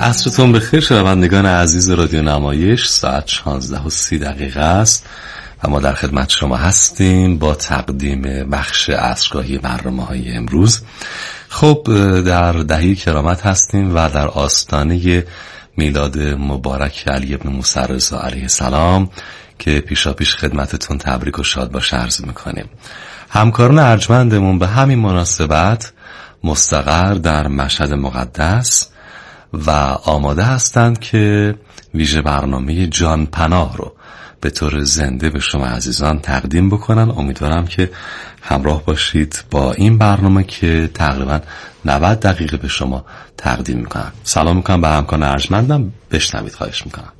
عصرتون بخیر شنوندگان عزیز رادیو نمایش. ساعت 16:30 است و ما در خدمت شما هستیم با تقدیم بخش عصرگاهی برنامه‌های امروز. خب در دهه کرامت هستیم و در آستانه میلاد مبارک علی ابن موسی رضا علیه السلام که پیشاپیش خدمتتون تبریک و شاد باشه عرض میکنیم. همکاران ارجمندمون به همین مناسبت مستقر در مشهد مقدس و آماده هستند که ویژه برنامه جان پناه رو به طور زنده به شما عزیزان تقدیم بکنن. امیدوارم که همراه باشید با این برنامه که تقریبا 90 دقیقه به شما تقدیم میکنم. سلام میکنم به همکاران ارجمندم، بشنوید خواهش میکنم.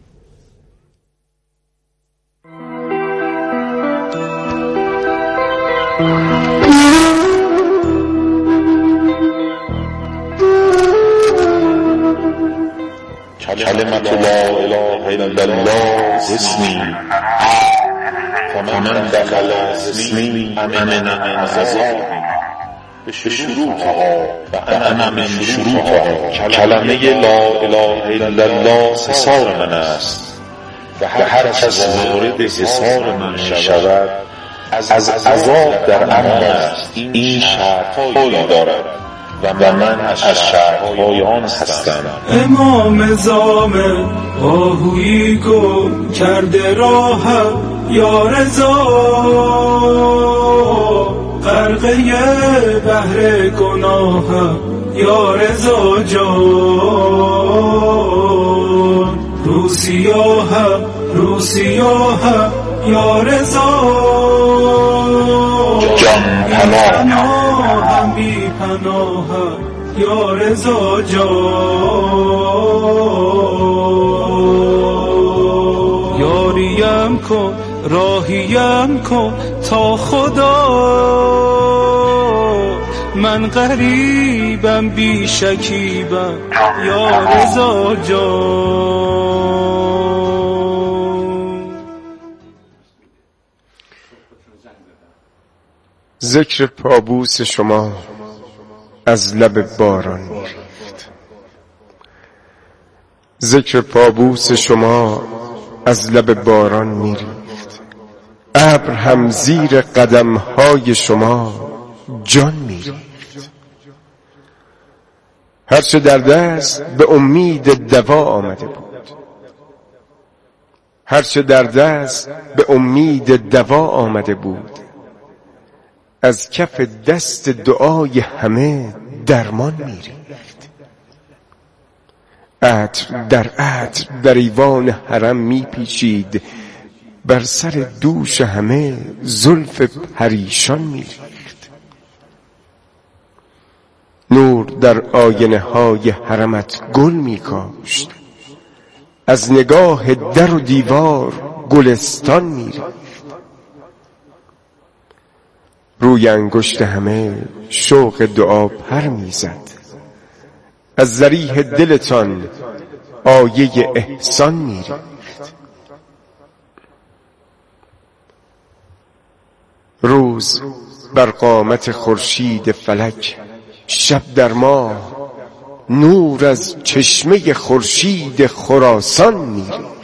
کلمت لا اله الا الله اسمی فمن دخل اسمی امن من عذابی به شروطها و انا من شروطها. کلمه لا اله الا الله حصار من است و هر کس مورد حصار من شود از عذاب در امان است. این شرط‌هایی دارد و من از شرط‌های آن هستم. امام زامن آهویی گم کرده راهم یا رضا، غرقه بحر گناهم یا رضا جان. رو سیاهم یا رضا، جان پناهم بی پناهم یا رضا جان. یاریم کن راهیم کن تا خدا، من غریبم بی شکیبم یا رضا جان. ذکر پابوس شما از لب باران می‌ریخت، ذکر پابوس شما از لب باران می‌ریخت. ابر هم زیر قدم‌های شما جان می‌ریخت. هرچه در دست به امید دوا آمده بود، هرچه در دست به امید دوا آمده بود، از کف دست دعای همه درمان می‌ریخت. عطر در عطر در ایوان حرم می‌پیچید، بر سر دوش همه زلف پریشان می‌ریخت. نور در آینه های حرمت گل می‌کاشت، از نگاه در و دیوار گلستان می‌ریخت. روی انگشت همه شوق دعا پر میزد، از ضریح دلتان آیه احسان میریخت. روز بر قامت خورشید فلک، شب در ماه، نور از چشمه خورشید خراسان میریخت.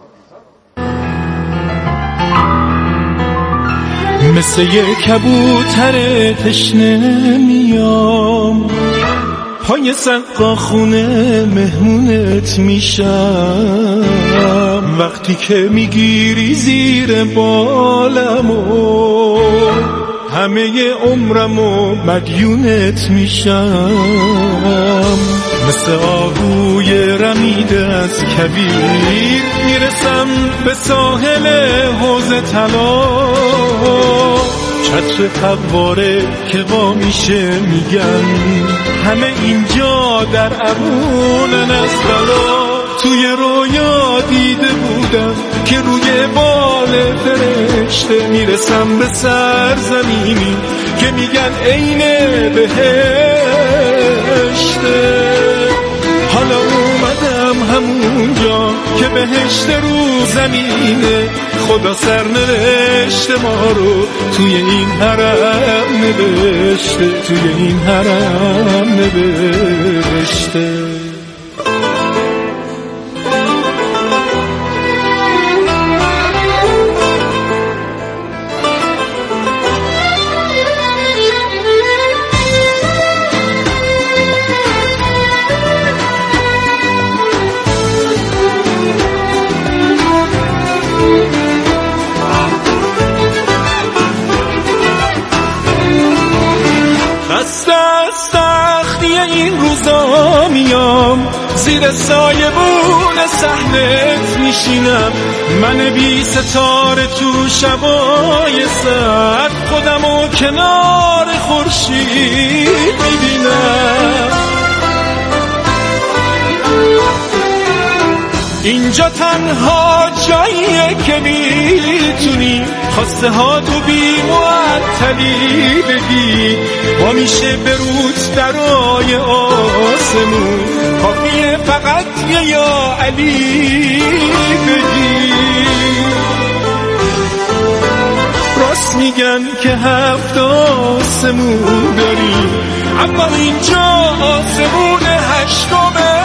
مثل یک کبوتر تشنه میام، پای سقا خونه مهمونت میشم. وقتی که میگیری زیر بالمو، همه عمرمو مدیونت میشم. مثل آهوی رمیده از کویر، میرسم به ساحل حوض طلا. چتر قواره که وا میشه میگن، همه اینجا در امونن از بلا. توی رویا دیده بودم که روی بال فرشته میرسم به سرزمینی که میگن عین بهشته. حالا اومدم همونجا که بهشت رو زمینه، خدا سرنوشت ما رو توی این حرم نوشته، توی این حرم نوشته. روزا میام زیر سایبون صحنت میشینم، من بی ستاره تو شبای سرد خودمو کنار خورشید میبینم. اینجا تنها جاییه که میتونی خواسته ها تو بی معطلی بگی، با میشه بروت درای آسمون، کافیه فقط یه یا علی بگی. راست میگن که 7 آسمون داریم، اما اینجا آسمون 8مه.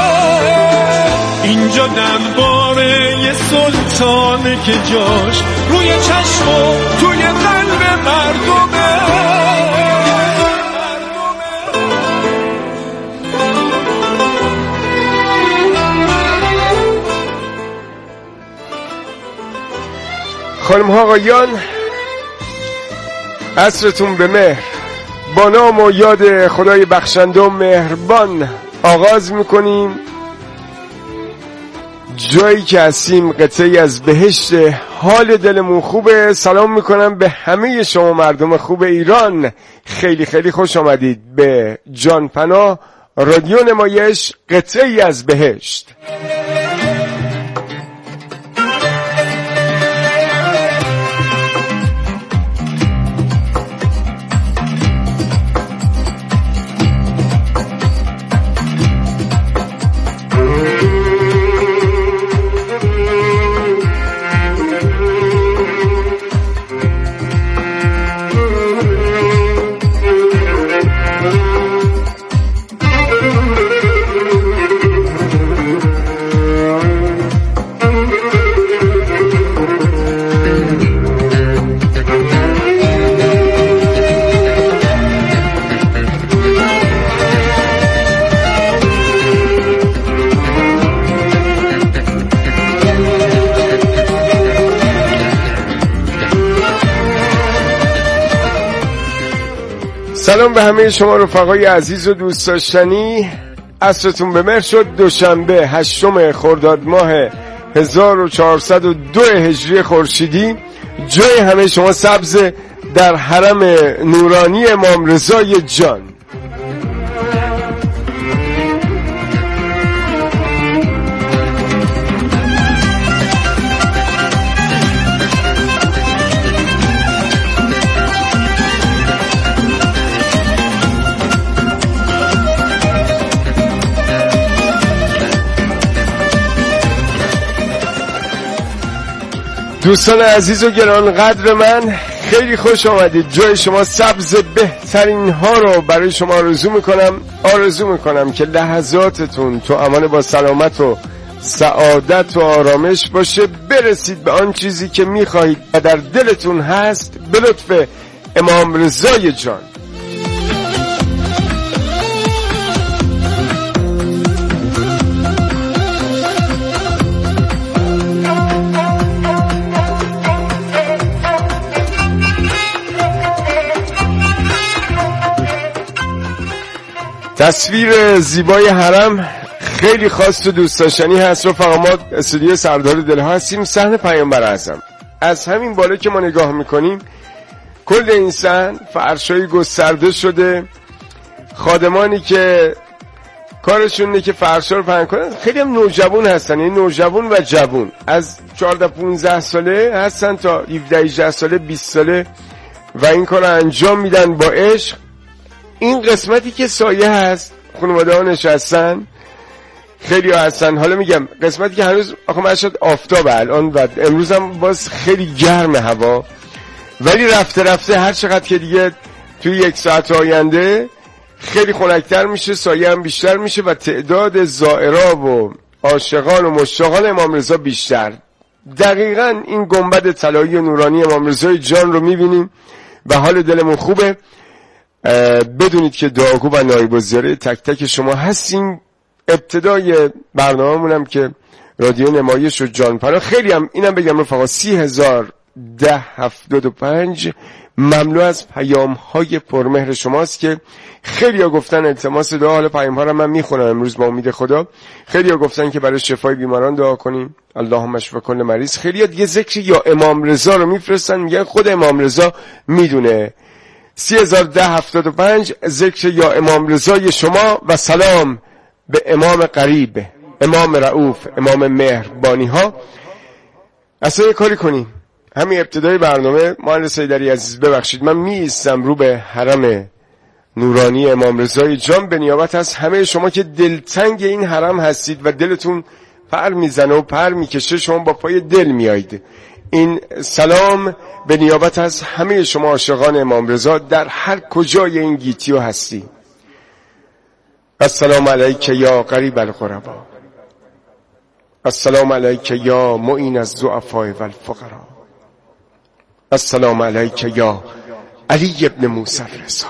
اینجا درباره یه سلطانه که جاش روی چشم و توی قلب مردمه. خانم ها آقایان، عصرتون به مهر. با نام و یاد خدای بخشنده و مهربان آغاز میکنیم. جایی که هستیم قطعی از بهشت، حال دلمون خوبه. سلام میکنم به همه شما مردم خوب ایران. خیلی خیلی خوش آمدید به جانپناه رادیو نمایش قطعی از بهشت. سلام به همه شما رفقای عزیز و دوست داشتنی. عصرتون به مهر شد. دوشنبه 8 خرداد ماه 1402 هجری خورشیدی. جای همه شما سبز در حرم نورانی امام رضای جان. دوستان عزیز و گرانقدر من، خیلی خوش آمدید. جای شما سبز بهترین ها رو برای شما آرزو میکنم که لحظاتتون تو امان با سلامت و سعادت و آرامش باشه. برسید به آن چیزی که میخواهید و در دلتون هست به لطف امام رضای جان. تصویر زیبای حرم خیلی خاص و دوست داشتنی هست. رفقا ما استودیو سردار دلها هستیم، صحن پیامبر اعظم. از همین بالا که ما نگاه میکنیم کل این صحن فرشای گسترده شده. خادمانی که کارشون اینه که فرشا رو پهن کنن خیلی هم نوجوان هستن، یعنی نوجوان و جوان، از 14-15 ساله هستن تا 17-18 ساله 20 ساله و این کار رو انجام میدن با عشق. این قسمتی که سایه هست خانواده ها نشستن، خیلی ها هستن. حالا میگم قسمتی که هنوز آخه مشهد آفتاب الان و امروز هم باز خیلی گرم هوا، ولی رفته رفته هر چقدر که دیگه توی 1 ساعت آینده خیلی خنک‌تر میشه، سایه هم بیشتر میشه و تعداد زائرا و عاشقان و مشتاقان امام رضا بیشتر. دقیقاً این گنبد طلایی و نورانی امام رضای جان رو میبینیم و حال دلمون خوبه. بدونید که دعاگو و نایب الزیاره تک تک شما هستیم. ابتدای برنامه‌مونم که رادیو نمایش و جانپناه، خیلی هم اینم بگم رفقا 30,000 1075 مملو از پیام های پرمهر شماست که خیلی ها گفتن التماس دعا. حالا پیام ها رو من میخونم امروز با امید خدا. خیلی ها گفتن که برای شفای بیماران دعا کنیم، اللهم اشف کل مریض. خیلی ها دیگه ذکر یا امام رضا رو میفرستن، میگن خود امام رضا میدونه. 301075 ذکر یا امام رضای شما و سلام به امام قریب، امام رؤوف، امام مهربانی ها. اصلا یه کاری کنیم همین ابتدای برنامه. مهندس حیدری عزیز ببخشید من میایستم رو به حرم نورانی امام رضای جان به نیابت از همه شما که دلتنگ این حرم هستید و دلتون پر میزنه و پر میکشه، شما با پای دل میایید. این سلام به نیابت از همه شما عاشقان امام رضا در هر کجای این گیتیو هستی. السلام علیک یا قریب الغربا، السلام علیک یا معین الضعفاء والفقراء، السلام علیک یا علی ابن موسی الرضا.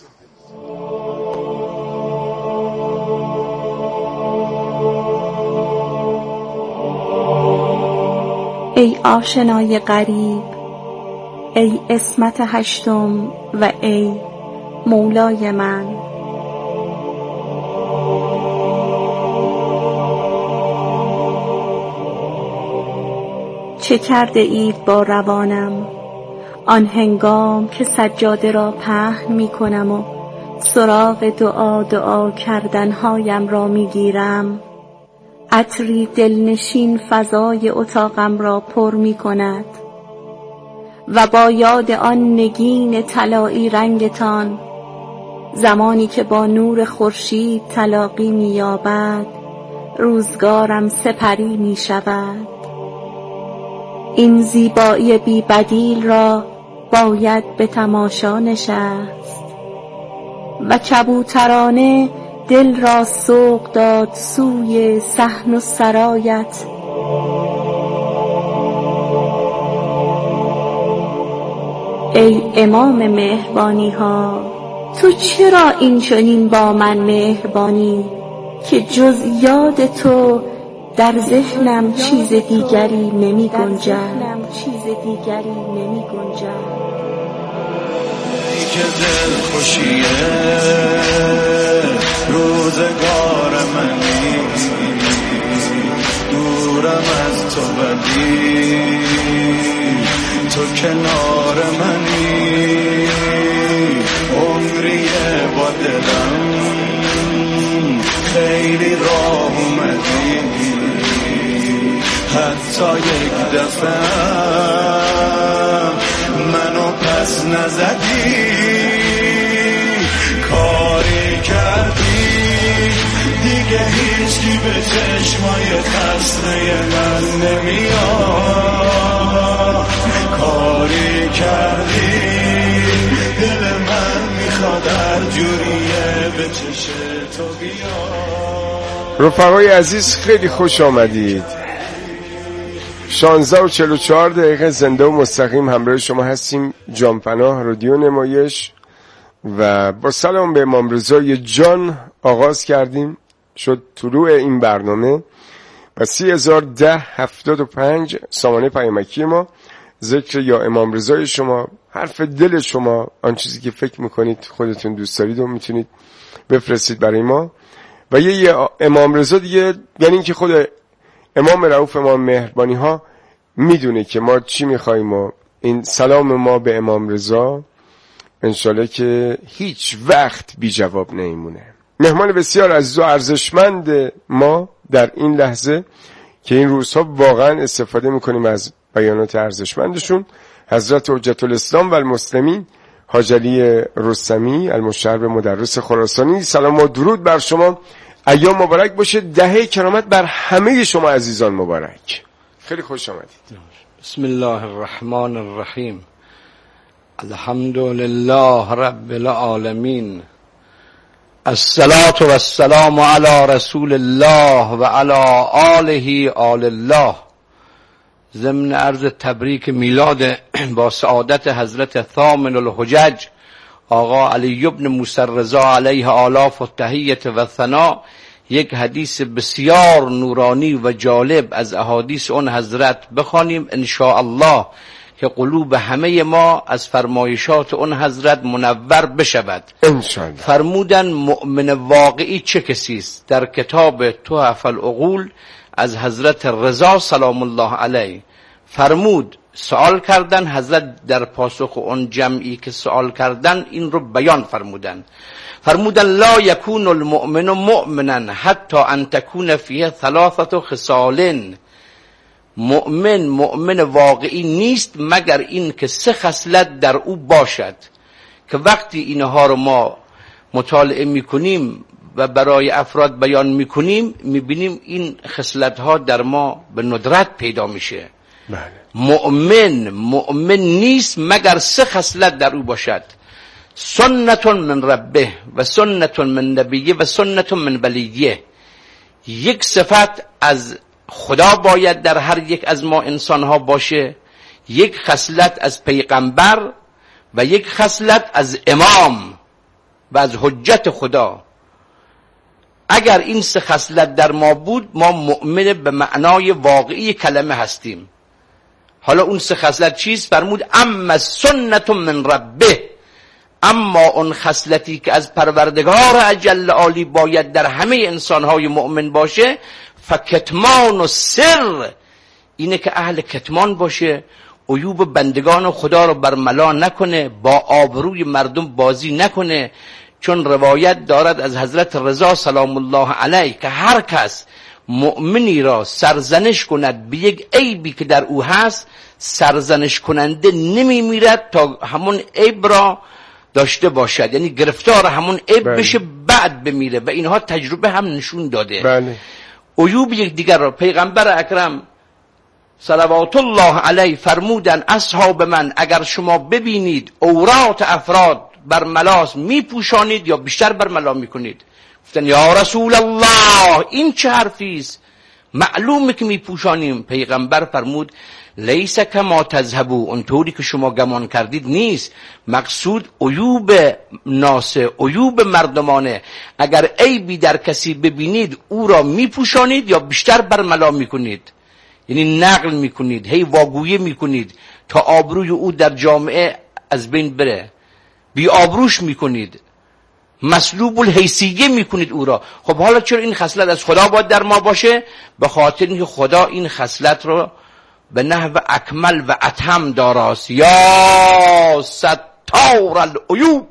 ای آشنای غریب، ای اسمت هشتم و ای مولای من، چه کرده اید با روانم آن هنگام که سجاده را پهن می کنم و سراغ دعا کردنهایم را می گیرم. عطری دلنشین فضای اتاقم را پر می کند و با یاد آن نگین طلایی رنگتان، زمانی که با نور خورشید تلاقی می یابد، روزگارم سپری می شود. این زیبایی بی بدیل را باید به تماشا نشست و کبوترانه دل را سوق داد سوی صحن و سرایت. ای امام مهربانی ها، تو چرا این چنین با من مهربانی که جز یاد تو در ذهنم چیز دیگری نمی گنجد. که دل خوشیه روزگار منی، دورم از تو بدی، تو کنار منی، عمریه با دلم خیلی راه اومدی، حتی یک دفعه منو پس نزدی. کاری کردی دیگه هیچکی به چشمای خسته من نمیاد. کاری کردی دل من میخواد هر جوریه به چش تو بیا. رفقای عزیز خیلی خوش آمدید. 16:44 زنده و مستقیم همراه شما هستیم. جانپناه رادیو نمایش و با سلام به امام رضای جان آغاز کردیم. شد طلوع این برنامه و 301075 سامانه پیامکی ما. ذکر یا امام رضای شما، حرف دل شما، آن چیزی که فکر میکنید خودتون دوست دارید و میتونید بفرستید برای ما. و یه امام رضا دیگه، یعنی که خود امام رؤوف، امام مهربانی ها میدونه که ما چی میخواییم و این سلام ما به امام رضا انشالله که هیچ وقت بی جواب نمیمونه. مهمان بسیار عزیز و ارزشمند ما در این لحظه که این روزها واقعا استفاده میکنیم از بیانات ارزشمندشون، حضرت حجت الاسلام و المسلمین حاج علی رستمی المشرب مدرس خراسانی. سلام و درود بر شما. ایام مبارک باشه. دهه کرامت بر همه شما عزیزان مبارک. خیلی خوش آمدید. بسم الله الرحمن الرحیم. الحمد لله رب العالمین. الصلاة و السلام علی رسول الله و علی آله آل الله. ضمن عرض تبریک میلاد با سعادت حضرت ثامن الحجج آقا علی ابن موسی الرضا علیه آلاف و تحیت و ثنا، یک حدیث بسیار نورانی و جالب از احادیث اون حضرت بخوانیم ان شاء الله که قلوب همه ما از فرمایشات اون حضرت منور بشود انشاءالله. فرمودن مؤمن واقعی چه کسی است؟ در کتاب تحف العقول از حضرت رضا سلام الله علیه فرمود، سوال کردن حضرت در پاسخ اون جمعی که سوال کردن این رو بیان فرمودن لا یکون المؤمن مؤمنا حتی ان تکون فیه ثلاثه خصال. مؤمن واقعی نیست مگر این که 3 خصلت در او باشد، که وقتی اینها رو ما مطالعه میکنیم و برای افراد بیان میکنیم میبینیم این خصلت ها در ما به ندرت پیدا میشه. مؤمن نیست مگر 3 خصلت در او باشد: سنت من ربه و سنت من نبیه و سنت من ولیه. یک صفت از خدا باید در هر یک از ما انسان ها باشه، یک خصلت از پیغمبر و یک خصلت از امام و از حجت خدا. اگر این 3 خصلت در ما بود ما مؤمن به معنای واقعی کلمه هستیم. حالا اون 3 خصلت چیست؟ فرمود اما سنت من ربه، اما اون خصلتی که از پروردگار اجل عالی باید در همه انسانهای مؤمن باشه، فکتمان و سر، اینه که اهل کتمان باشه، عیوب بندگان خدا رو برملا نکنه، با آبروی مردم بازی نکنه. چون روایت دارد از حضرت رضا سلام الله علیه که هر کس مؤمنی را سرزنش کند به یک عیبی که در او هست، سرزنش کننده نمی میرد تا همون عیب را داشته باشد، یعنی گرفتار همون عیب بشه بعد بمیره، و اینها تجربه هم نشون داده. بله. عیوب یک دیگر را پیغمبر اکرم صلوات الله علیه فرمودن اصحاب من اگر شما ببینید عورات افراد بر ملاس میپوشانید یا بیشتر بر ملا میکنید. گفتن یا رسول الله این چه حرفی است؟ معلومه که میپوشانیم. پیغمبر فرمود لیس کما تذهبوا، اونطوری که شما گمان کردید نیست. مقصود عیوب ناس، عیوب مردمانه. اگر عیبی در کسی ببینید او را میپوشانید یا بیشتر برملا میکنید، یعنی نقل میکنید، هی واگویه میکنید تا آبروی او در جامعه از بین بره، بی آبروش میکنید، مسلوب الحیثیه میکنید او را. خب حالا چرا این خصلت از خدا باید در ما باشه؟ به خاطر اینکه خدا این خصلت رو به نحو اکمل و اتم داراست. یا ستار العیوب،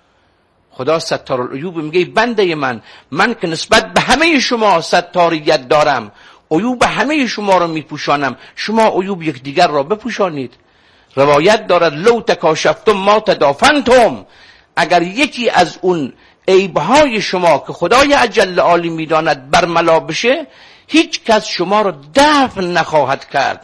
خدا ستار العیوب میگه بنده من که نسبت به همه شما ستاریت دارم، عیوب همه شما رو میپوشانم، شما عیوب یکدیگر را بپوشانید. روایت دارد لو تکاشفتم ما تدافنتم، اگر یکی از اون عیبهای شما که خدای اجل عالی میداند برملا بشه، هیچ کس شما رو دفن نخواهد کرد.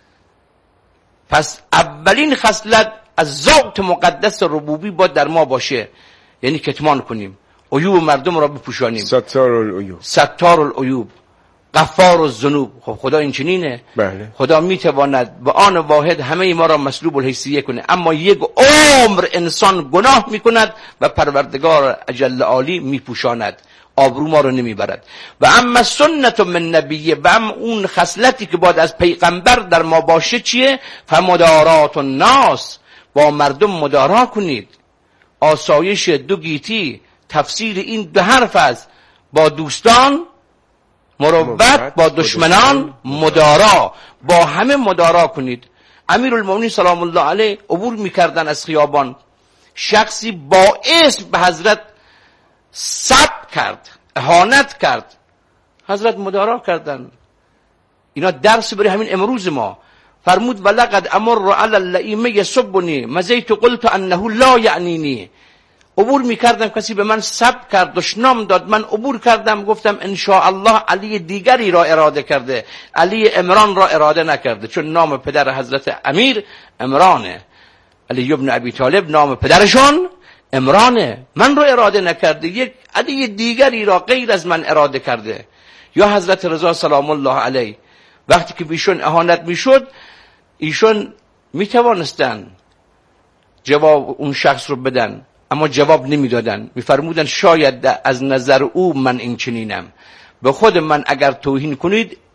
پس اولین خصلت از ذات مقدس ربوبی باید در ما باشه، یعنی کتمان کنیم، عیوب مردم را بپوشانیم. ستار العیوب، غفار الذنوب. خب خدا این چنینه. بله. خدا میتواند به آن واحد همه ما را مسلوب الحیثیه کنه، اما یک عمر انسان گناه میکند و پروردگار اجل عالی میپوشاند، آبرو ما رو نمیبرد. و اما سنت من نبیه، و اما اون خصلتی که باید از پیغمبر در ما باشه چیه؟ فمدارات الناس، با مردم مدارا کنید. آسایش 2 گیتی، تفسیر این 2 حرف است: با دوستان مروت، با دشمنان مدارا، با همه مدارا کنید. امیرالمومنین سلام الله علیه عبور میکردن از خیابان، شخصی با اسم به حضرت سب کرد، اهانت کرد، حضرت مدارا کردن. اینا درس برای همین امروز ما. فرمود ولقد امر علی اللئیم یسبنی مزیت قلت انه لا یعنینی. عبور میکردم، کسی به من سب کرد، دشنام داد، من عبور کردم، گفتم ان شاء الله علی دیگری را اراده کرده، علی عمران را اراده نکرده، چون نام پدر حضرت امیر عمرانه، علی ابن ابی طالب نام پدرشون عمرانه، من را اراده نکرده، یک علی دیگری را غیر از من اراده کرده. یا حضرت رضا سلام الله علیه وقتی که بیشون اهانت میشد، ایشون میتوانستن جواب اون شخص رو بدن، اما جواب نمیدادن. میفرمودن شاید از نظر او من این چنینم، به خود من اگر توهین کنید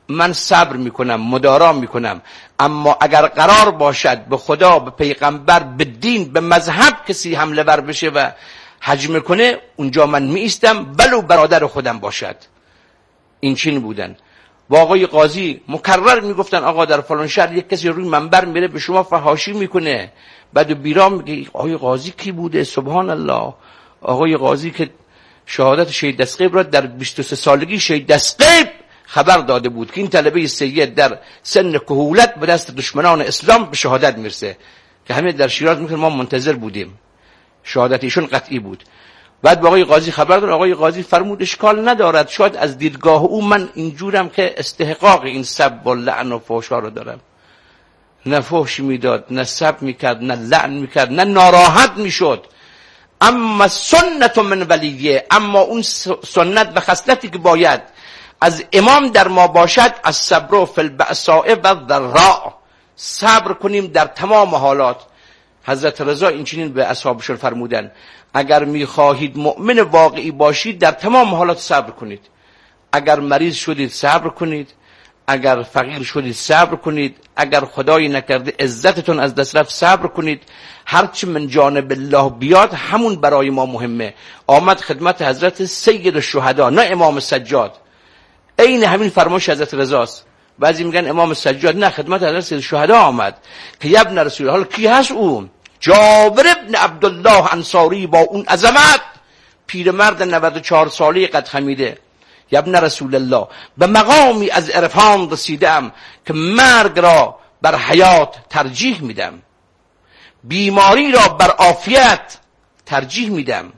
من صبر میکنم، مدارا میکنم، اما اگر قرار باشد به خدا، به پیغمبر، به دین، به مذهب کسی حمله ور بشه و هجمه کنه، اونجا من میایستم ولو برادر خودم باشد. این چین بودن. با آقای قاضی مکرر میگفتن آقا در فلان شهر یک کسی روی منبر میره به شما فحاشی میکنه، بعد بیرام میگه آقای قاضی کی بوده؟ سبحان الله. آقای قاضی که شهادت شهید دستقیب را در 23 سالگی شهید دستقیب خبر داده بود که این طلبه سید در سن کهولت به دست دشمنان اسلام به شهادت میرسه، که همه در شیراز میگن ما منتظر بودیم، شهادت ایشون قطعی بود. بعد با آقای قاضی خبر داد، آقای قاضی فرمود اشکال ندارد، شاید از دیدگاه او من اینجورم که استحقاق این سب و لعن و فحشا رو دارم. نه فحش میداد، نه سب میکرد، نه لعن میکرد، نه ناراحت میشد. اما سنت من ولیه، اما اون سنت و خصلتی که باید از امام در ما باشد، از صبر فی البأساء و الضراء، صبر کنیم در تمام حالات. حضرت رضا این چنین به اصحابشون فرمودن اگر میخواهید مؤمن واقعی باشید در تمام حالات صبر کنید. اگر مریض شدید صبر کنید، اگر فقیر شدید صبر کنید، اگر خدایی نکرده عزتتون از دست رفت صبر کنید. هرچی من جانب الله بیاد همون برای ما مهمه. آمد خدمت حضرت سید الشهدا، نه امام سجاد. این همین فرمایش حضرت رضاست. بعضی میگن امام سجاد، نه، خدمت حضرت سید الشهدا آمد که ابن رسول الله. کی هست اون؟ جابر ابن عبدالله انصاری با اون عظمت، پیرمرد 94 ساله قد خمیده. ابن رسول الله، به مقامی از عرفان رسیدم که مرگ را بر حیات ترجیح میدم، بیماری را بر عافیت ترجیح میدم،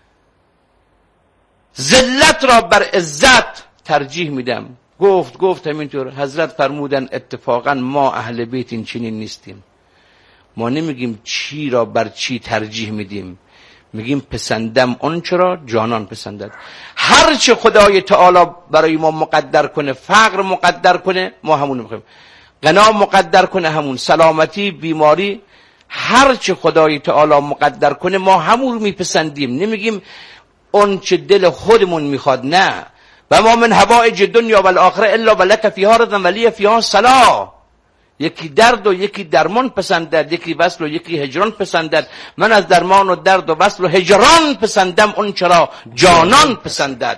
ذلت را بر عزت ترجیح میدم. گفت همینطور. حضرت فرمودن اتفاقا ما اهل بیت این چنین نیستیم. ما نمیگیم چی را بر چی ترجیح میدیم، میگیم پسندم اون چرا جانان پسندد. هر چه خدای تعالی برای ما مقدر کنه، فقر مقدر کنه ما همون میخوایم، غنا مقدر کنه همون، سلامتی، بیماری، هر چه خدای تعالی مقدر کنه ما همون رو میپسندیم. نمیگیم اون چه دل خودمون میخواد، نه. و ما من حوائج الدنیا و الاخره الا ولک فیها رضا ولی فیها صلاح. یکی درد و یکی درمان پسندد، یکی وصل و یکی هجران پسندد. من از درمان و درد و وصل و هجران پسندم اون چرا جانان پسندد.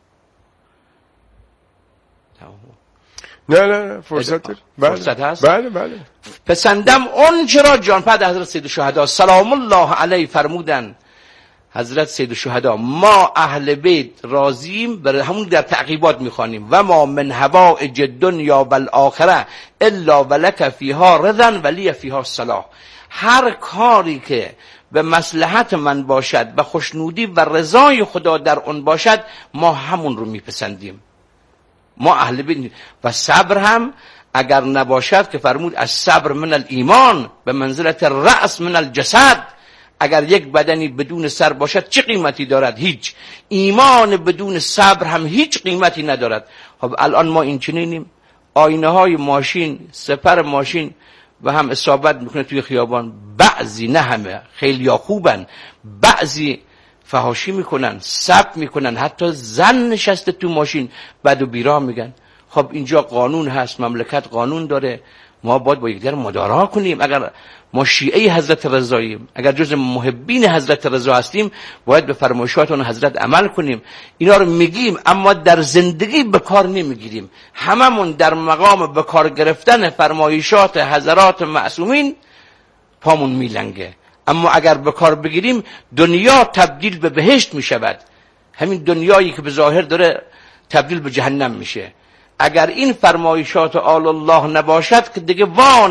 نه فرصت هست. بله پسندم اون چرا جان. بعد حضرت سید الشهدا سلام الله علیه فرمودن، حضرت سید الشهدا ما اهل بیت راضیم، برای همون در تعقیبات میخوانیم و ما من حوائج الدنیا و الاخره الا ولک فیها رضا ولی فیها صلاح. هر کاری که به مصلحت من باشد و خوشنودی و رضای خدا در اون باشد ما همون رو میپسندیم. ما اهل بیت. و صبر هم اگر نباشد که فرمود از صبر من الایمان به منزلت رأس من الجسد. اگر یک بدنی بدون سر باشد چه قیمتی دارد؟ هیچ. ایمان بدون صبر هم هیچ قیمتی ندارد. خب الان ما این چنینیم، آینه های ماشین، سپر ماشین و هم اصابت میکنه توی خیابان. بعضی، نه همه، خیلی یا خوبن، بعضی فحاشی میکنن، سب میکنن، حتی زن نشسته تو ماشین بد و بیرا میگن. خب اینجا قانون هست، مملکت قانون داره، ما باید با یکدیگر مدارا کنیم. اگر ما شیعه حضرت رضاییم، اگر جز محبین حضرت رضا هستیم، باید به فرمایشات اون حضرت عمل کنیم. اینا رو میگیم اما در زندگی به کار نمیگیریم. هممون در مقام به کار گرفتن فرمایشات حضرات معصومین پامون میلنگه. اما اگر به کار بگیریم دنیا تبدیل به بهشت میشود. همین دنیایی که به ظاهر داره تبدیل به جهنم میشه. اگر این فرمایشات آل الله نباشد که دیگه وا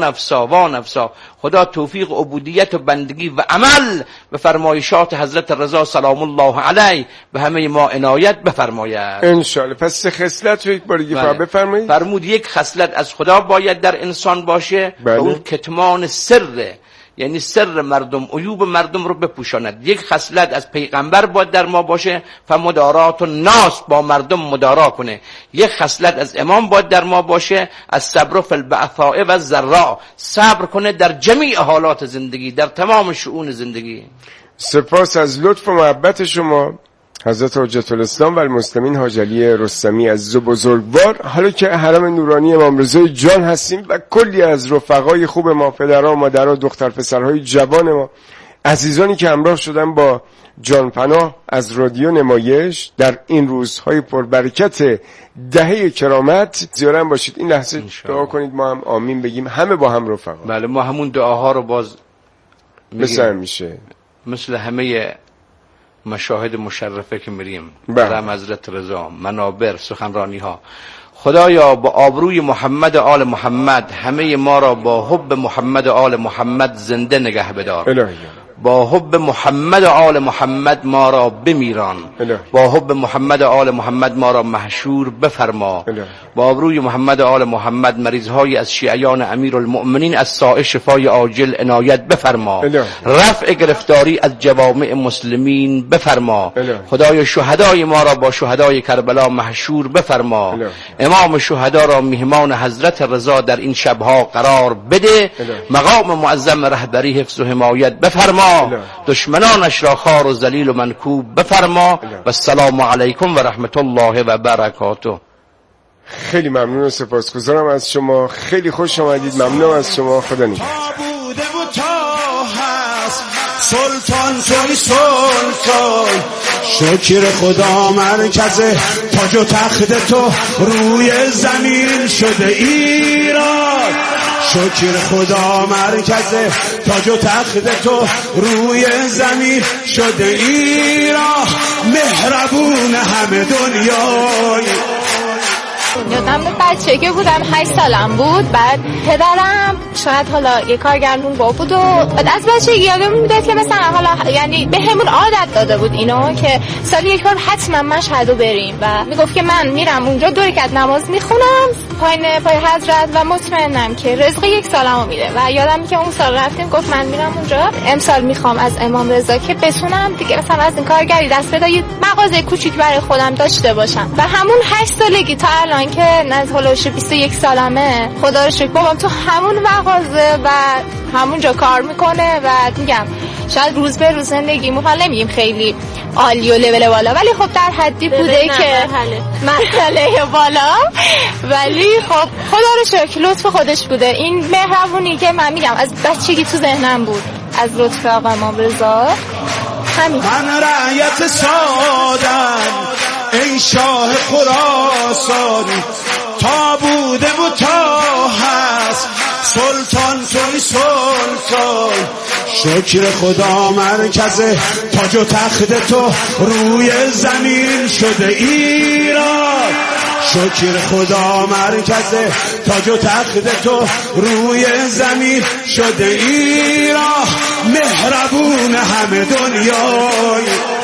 نفسا. خدا توفیق عبودیت و بندگی و عمل به فرمایشات حضرت رضا سلام الله علیه به همه ما عنایت بفرماید ان شاء الله. پس سه خصلت رو یک بار دیگه بفرمایید. فرمود یک خصلت از خدا باید در انسان باشه و اون کتمان سره، یعنی سر مردم، عیوب مردم رو بپوشاند. یک خصلت از پیغمبر باید در ما باشه، فمدارات الناس، با مردم مدارا کنه. یک خصلت از امام باید در ما باشه، از صبر فی البأساء و الضراء، صبر کنه در جمیع حالات زندگی، در تمام شؤون زندگی. سپاس از لطف و محبت شما. حضرت حجت الاسلام و المسلمین حاج علی رستمی عزیز و بزرگوار. حالا که حرم نورانی امام رضای جان هستیم و کلی از رفقای خوب ما، پدرها، مادرها، دختر پسرهای جوان ما، عزیزانی که همراه شدن با جانپناه از رادیو نمایش در این روزهای پربرکت دهه کرامت زیارت باشید. این لحظه دعا کنید، ما هم آمین بگیم، همه با هم رفقا. بله، ما همون دعاها رو باز مثل همه مشاهد مشرفه که میریم، حرم حضرت رضا، منابر، سخنرانی ها، خدایا با آبروی محمد و آل محمد همه ما را با حب محمد و آل محمد زنده نگه بدار. الهی با حب محمد و آل محمد ما را بمیران. با حب محمد و آل محمد ما را محشور بفرما. با آبروی محمد و آل محمد مریضهای از شیعیان امیرالمؤمنین از سائه شفای عاجل عنایت بفرما. رفع گرفتاری از جوامع مسلمین بفرما. خدای شهدای ما را با شهدای کربلا محشور بفرما. امام شهدا را میهمان حضرت رضا در این شبها قرار بده. مقام معظم رهبری حفظ و حمایت بفرما. دشمنانش را خوار و ذلیل و منکوب بفرما. و السلام علیکم و رحمت الله و برکاته. خیلی ممنون و سپاسگزارم از شما، خیلی خوش آمدید. ممنونم از شما. خدا نگهدار. سلطان توی سلطان، شکر خدا مرکز تاج و تخت تو روی زمین شده ایران. شکر خدا مرکز تاج و تخت تو روی زمین شده ایران. مهربون همه دنیای. یادم بچه که بودم 8 سالم بود، بعد پدرم شاید حالا یه کارگردون با بود و بعد از بچگی یادم میاد که مثلا حالا یعنی به همون عادت داده بود اینو که سالی یک بار حتما مشهدو بریم و میگفت که من میرم اونجا 2 رکعت نماز میخونم پای حضرت و مطمئنم که رزق 1 سالمو میده. و یادم که اون سال رفتیم گفت من میرم اونجا امسال میخوام از امام رضا که بتونم دیگه مثلا از این کارگری دست بده، یه مغازه کوچیک برای خودم داشته باشم. و همون 8 سالگی تا الان که از هولوش 21 سالمه، خدا رو شکر بابام تو همون مغازه و همونجا کار میکنه و میگم شاید روز به روز زندگیمون حالا نمیگیم خیلی عالی و لول بالا، ولی خب در حدی بوده که مرحله بالا، ولی خب خدا رو شکر لطف خودش بوده. این مهربونی که من میگم از بچگی تو ذهنم بود از لطف آقا امام رضا. همین. من رعیت سادم ای شاه خراسانی، تا بوده و تا هست سلطان توی سلطان. شکر خدا مرکز تاج و تخت تو روی زمین شده ایران. شکر خدا مرکز تاج و تخت تو روی زمین شده ایران. مهربون همه دنیای،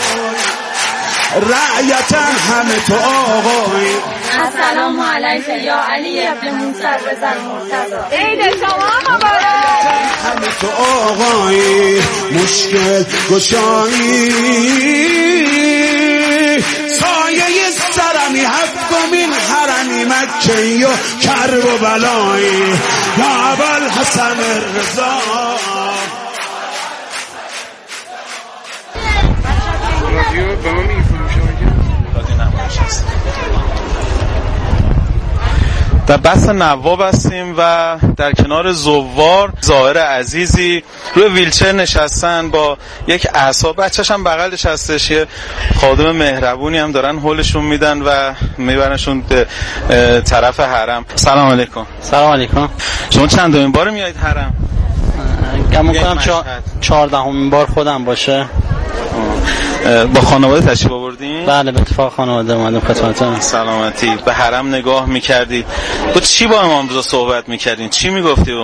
رعیت همه تو آقای. السلام علیک یا علی ابن موسی رضا المرتضی. عید شما مبارک. همه تو آقای مشکل گشایی، سایه سرمی هفتمین حرمی مکی و کرب و بلایی. یا ابوالحسن رضا. رادیو به ما میفروشه رادیو نمایش هست. در بحث نواب هستیم و در کنار زوار زائر عزیزی روی ویلچر نشستن با یک اعصاب، بچه‌ش هم بغلش هستش، یه خادم مهربونی هم دارن هولشون میدن و میبرنشون به طرف حرم. سلام علیکم. سلام علیکم. شما چندمین بار میایید حرم؟ گمون کنم 14مین بار خودم باشه. با خانواده تشریف آوردین؟ بله به اتفاق خانواده اومدم خدمتتون. سلامتی. به حرم نگاه میکردید، با چی با امام رضا صحبت میکردین؟ چی میگفتی؟